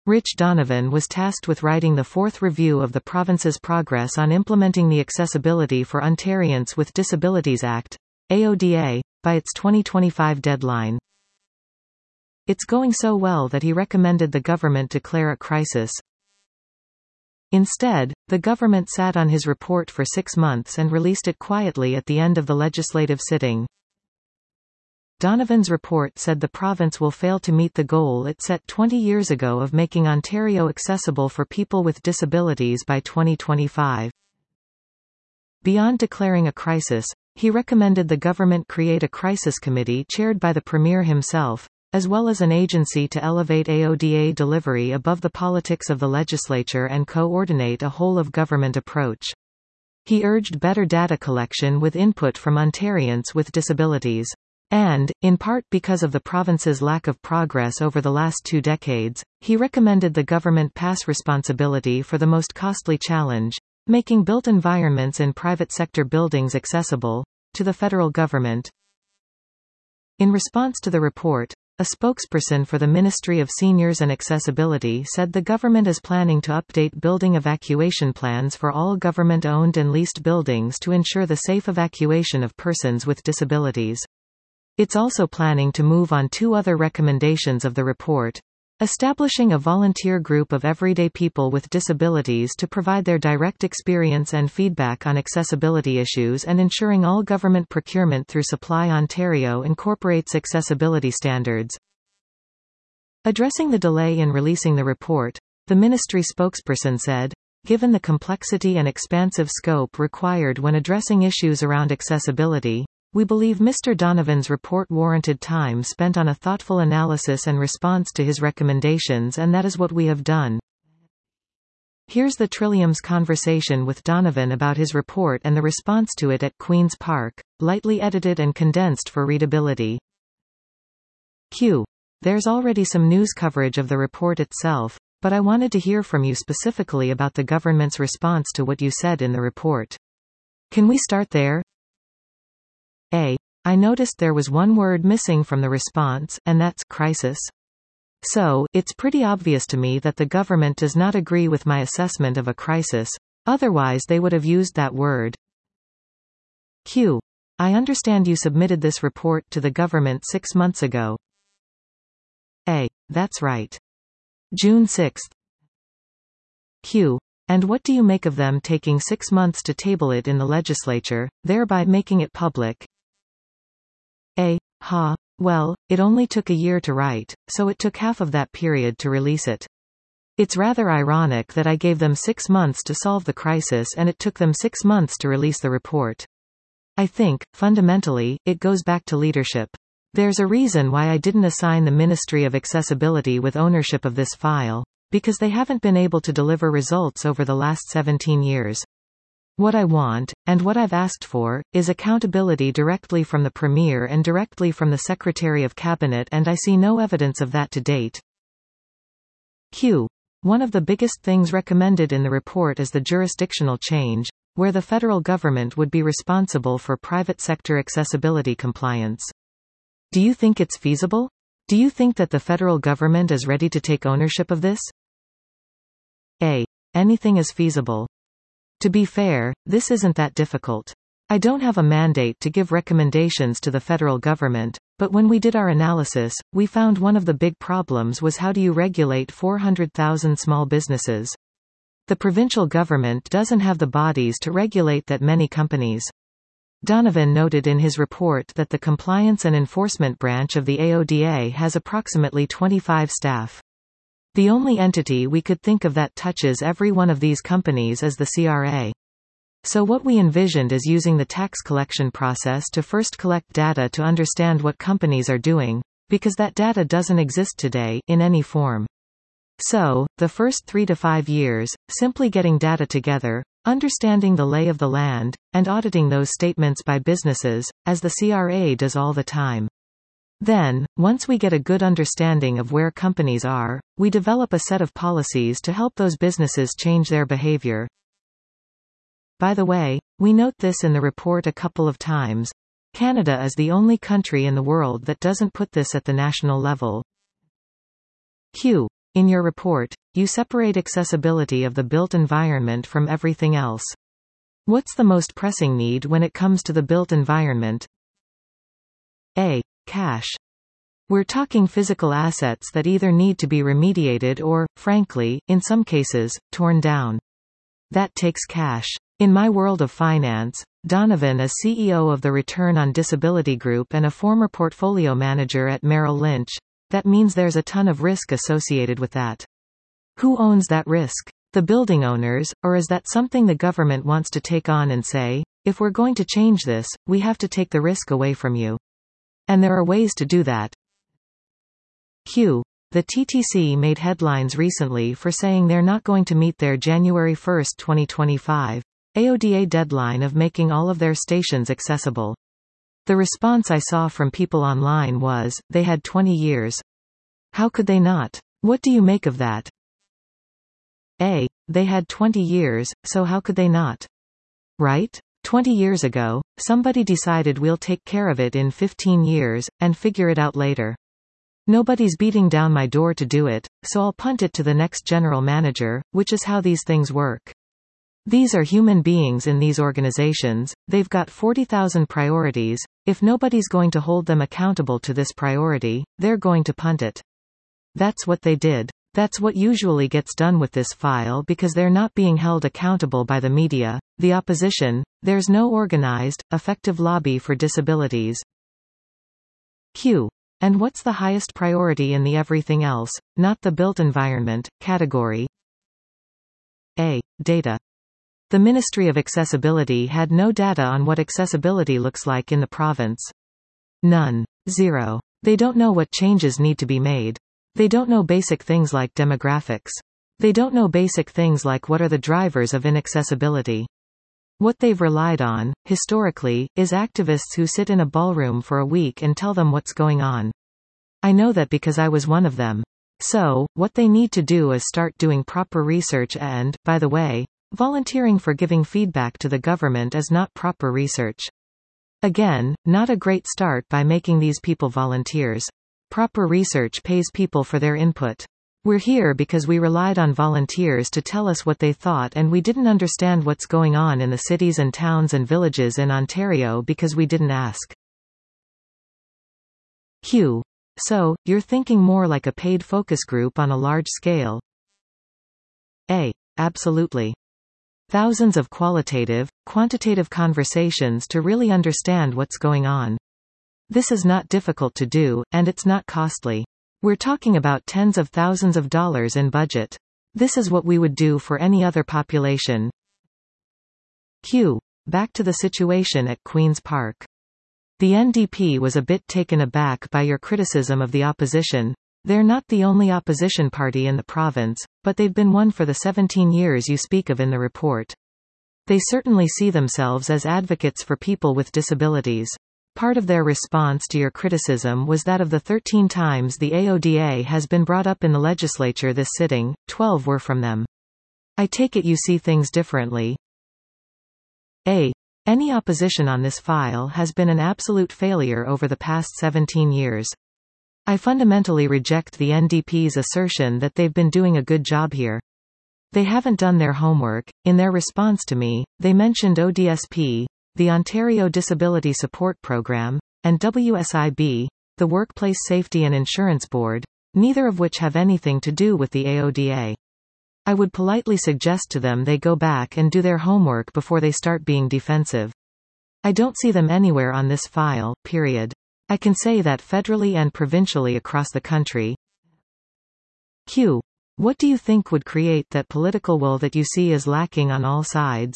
Rich Donovan was tasked with writing the fourth review of the province's progress on implementing the Accessibility for Ontarians with Disabilities Act, AODA, by its 2025 deadline. It's going so well that he recommended the government declare a crisis. Instead, the government sat on his report for 6 months and released it quietly at the end of the legislative sitting. Donovan's report said the province will fail to meet the goal it set 20 years ago of making Ontario accessible for people with disabilities by 2025. Beyond declaring a crisis, he recommended the government create a crisis committee chaired by the Premier himself, as well as an agency to elevate AODA delivery above the politics of the legislature and coordinate a whole-of-government approach. He urged better data collection with input from Ontarians with disabilities. And, in part because of the province's lack of progress over the last 2 decades, he recommended the government pass responsibility for the most costly challenge, making built environments in private sector buildings accessible, to the federal government. In response to the report, a spokesperson for the Ministry of Seniors and Accessibility said the government is planning to update building evacuation plans for all government-owned and leased buildings to ensure the safe evacuation of persons with disabilities. It's also planning to move on 2 other recommendations of the report: establishing a volunteer group of everyday people with disabilities to provide their direct experience and feedback on accessibility issues, and ensuring all government procurement through Supply Ontario incorporates accessibility standards. Addressing the delay in releasing the report, the ministry spokesperson said, "Given the complexity and expansive scope required when addressing issues around accessibility, we believe Mr. Donovan's report warranted time spent on a thoughtful analysis and response to his recommendations, and that is what we have done." Here's the Trillium's conversation with Donovan about his report and the response to it at Queen's Park, lightly edited and condensed for readability. Q. There's already some news coverage of the report itself, but I wanted to hear from you specifically about the government's response to what you said in the report. Can we start there? A. I noticed there was one word missing from the response, and that's crisis. So, it's pretty obvious to me that the government does not agree with my assessment of a crisis, otherwise they would have used that word. Q. I understand you submitted this report to the government 6 months ago. A. That's right. June 6. Q. And what do you make of them taking 6 months to table it in the legislature, thereby making it public? A. Well, it only took a year to write, so it took half of that period to release it. It's rather ironic that I gave them 6 months to solve the crisis and it took them 6 months to release the report. I think, fundamentally, it goes back to leadership. There's a reason why I didn't assign the Ministry of Accessibility with ownership of this file, because they haven't been able to deliver results over the last 17 years. What I want, and what I've asked for, is accountability directly from the Premier and directly from the Secretary of Cabinet, and I see no evidence of that to date. Q. One of the biggest things recommended in the report is the jurisdictional change, where the federal government would be responsible for private sector accessibility compliance. Do you think it's feasible? Do you think that the federal government is ready to take ownership of this? A. Anything is feasible. To be fair, this isn't that difficult. I don't have a mandate to give recommendations to the federal government, but when we did our analysis, we found one of the big problems was how do you regulate 400,000 small businesses? The provincial government doesn't have the bodies to regulate that many companies. Donovan noted in his report that the Compliance and Enforcement Branch of the AODA has approximately 25 staff. The only entity we could think of that touches every one of these companies is the CRA. So what we envisioned is using the tax collection process to first collect data to understand what companies are doing, because that data doesn't exist today, in any form. So, the first 3 to 5 years, simply getting data together, understanding the lay of the land, and auditing those statements by businesses, as the CRA does all the time. Then, once we get a good understanding of where companies are, we develop a set of policies to help those businesses change their behavior. By the way, we note this in the report a couple of times. Canada is the only country in the world that doesn't put this at the national level. Q. In your report, you separate accessibility of the built environment from everything else. What's the most pressing need when it comes to the built environment? A. Cash. We're talking physical assets that either need to be remediated or, frankly, in some cases, torn down. That takes cash. In my world of finance, Donovan is CEO of the Return on Disability Group and a former portfolio manager at Merrill Lynch. That means there's a ton of risk associated with that. Who owns that risk? The building owners, or is that something the government wants to take on and say, if we're going to change this, we have to take the risk away from you? And there are ways to do that. Q. The TTC made headlines recently for saying they're not going to meet their January 1, 2025, AODA deadline of making all of their stations accessible. The response I saw from people online was, they had 20 years. How could they not? What do you make of that? A. They had 20 years, so how could they not? Right? 20 years ago, somebody decided we'll take care of it in 15 years, and figure it out later. Nobody's beating down my door to do it, so I'll punt it to the next general manager, which is how these things work. These are human beings in these organizations, they've got 40,000 priorities, if nobody's going to hold them accountable to this priority, they're going to punt it. That's what they did. That's what usually gets done with this file because they're not being held accountable by the media, the opposition, there's no organized, effective lobby for disabilities. Q. And what's the highest priority in the everything else, not the built environment, category? A. Data. The Ministry of Accessibility had no data on what accessibility looks like in the province. None. Zero. They don't know what changes need to be made. They don't know basic things like demographics. They don't know basic things like what are the drivers of inaccessibility. What they've relied on, historically, is activists who sit in a ballroom for a week and tell them what's going on. I know that because I was one of them. So, what they need to do is start doing proper research and, by the way, volunteering for giving feedback to the government is not proper research. Again, not a great start by making these people volunteers. Proper research pays people for their input. We're here because we relied on volunteers to tell us what they thought and we didn't understand what's going on in the cities and towns and villages in Ontario because we didn't ask. Q. So, you're thinking more like a paid focus group on a large scale? A. Absolutely. Thousands of qualitative, quantitative conversations to really understand what's going on. This is not difficult to do, and it's not costly. We're talking about tens of thousands of dollars in budget. This is what we would do for any other population. Q. Back to the situation at Queen's Park. The NDP was a bit taken aback by your criticism of the opposition. They're not the only opposition party in the province, but they've been one for the 17 years you speak of in the report. They certainly see themselves as advocates for people with disabilities. Part of their response to your criticism was that of the 13 times the AODA has been brought up in the legislature this sitting, 12 were from them. I take it you see things differently. A. Any opposition on this file has been an absolute failure over the past 17 years. I fundamentally reject the NDP's assertion that they've been doing a good job here. They haven't done their homework. In their response to me, they mentioned ODSP, the Ontario Disability Support Program, and WSIB, the Workplace Safety and Insurance Board, neither of which have anything to do with the AODA. I would politely suggest to them they go back and do their homework before they start being defensive. I don't see them anywhere on this file, period. I can say that federally and provincially across the country. Q. What do you think would create that political will that you see is lacking on all sides?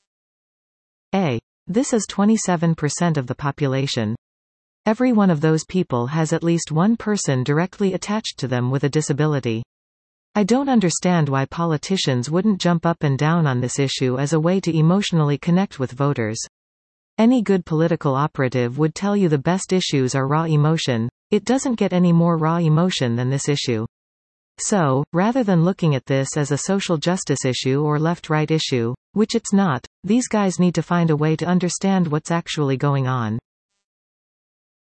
A. This is 27% of the population. Every one of those people has at least one person directly attached to them with a disability. I don't understand why politicians wouldn't jump up and down on this issue as a way to emotionally connect with voters. Any good political operative would tell you the best issues are raw emotion. It doesn't get any more raw emotion than this issue. So, rather than looking at this as a social justice issue or left-right issue, which it's not, these guys need to find a way to understand what's actually going on.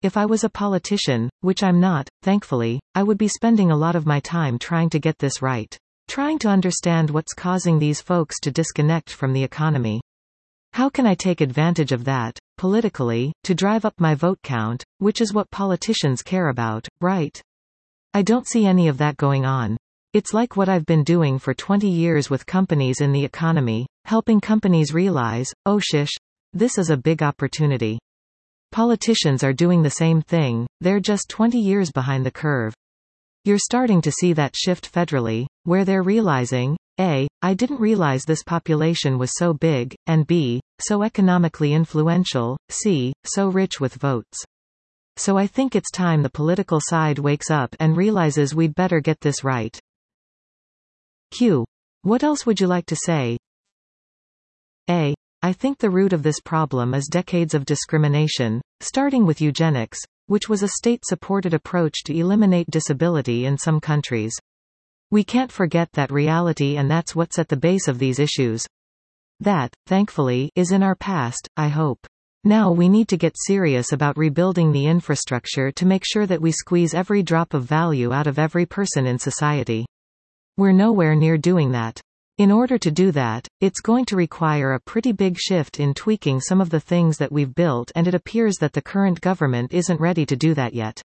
If I was a politician, which I'm not, thankfully, I would be spending a lot of my time trying to get this right. Trying to understand what's causing these folks to disconnect from the economy. How can I take advantage of that, politically, to drive up my vote count, which is what politicians care about, right? I don't see any of that going on. It's like what I've been doing for 20 years with companies in the economy, helping companies realize, oh shish, this is a big opportunity. Politicians are doing the same thing, they're just 20 years behind the curve. You're starting to see that shift federally, where they're realizing, A, I didn't realize this population was so big, and B, so economically influential, C, so rich with votes. So I think it's time the political side wakes up and realizes we'd better get this right. Q. What else would you like to say? A. I think the root of this problem is decades of discrimination, starting with eugenics, which was a state-supported approach to eliminate disability in some countries. We can't forget that reality, and that's what's at the base of these issues. That, thankfully, is in our past, I hope. Now we need to get serious about rebuilding the infrastructure to make sure that we squeeze every drop of value out of every person in society. We're nowhere near doing that. In order to do that, it's going to require a pretty big shift in tweaking some of the things that we've built, and it appears that the current government isn't ready to do that yet.